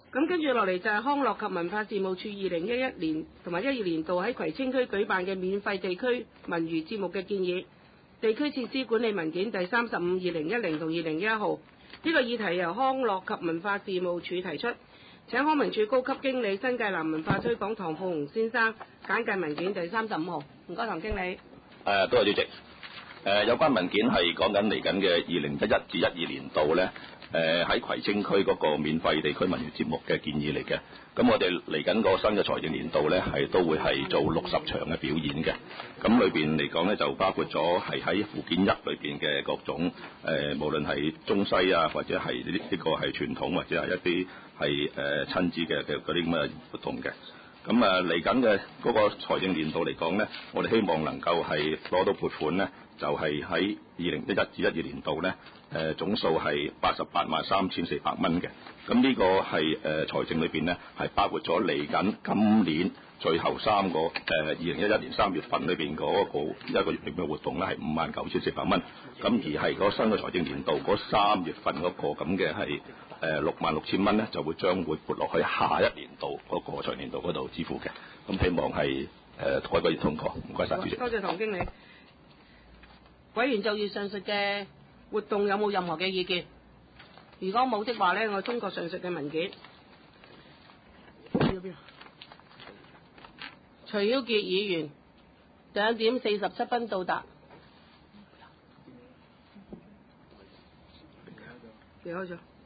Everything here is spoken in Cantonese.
咁跟住落嚟就係康樂及文化事務處2011年同埋12年度喺葵青區舉辦嘅免費地區文娛節目嘅建議，地區設施管理文件第35 2010同2011號。呢個議題由康樂及文化事務處提出，請康文署高級經理新界南文化推廣唐鳳雄先生簡介文件第35號。唔該，唐經理。 多謝主席。有關文件係講緊嚟緊嘅2011至12年度呢，喺葵青區嗰個免費地區文娛節目嘅建議嚟嘅。咁我哋嚟緊個新嘅財政年度呢，都會係做60場嘅表演嘅。咁裏邊嚟講呢，就包括咗係喺附件一裏邊嘅各種無論係中西啊，或者係呢個係傳統，或者係一啲係親子嘅嗰啲咁嘅活動嘅。咁嚟緊嘅嗰個財政年度嚟講呢，我哋希望能夠係攞到撥款呢，就係喺2011至12年度呢，總數係883400蚊嘅。咁呢個係財政裏邊呢，係包括咗嚟緊今年最後3個2011年3月份裏邊嗰個一個月嘅活動呢，係59400蚊。咁而係嗰新嘅財政年度嗰3月份嗰個咁嘅係66000蚊呢，就會將會撥落去下一年度嗰個財年度嗰度支付嘅。咁希望係改個月通過。唔該晒，主席。 多謝唐經理。委員就住上述嘅活動有冇任何嘅意見？如果冇的話呢，我通過上述嘅文件。徐曉傑議員2點47分到達。離開咗。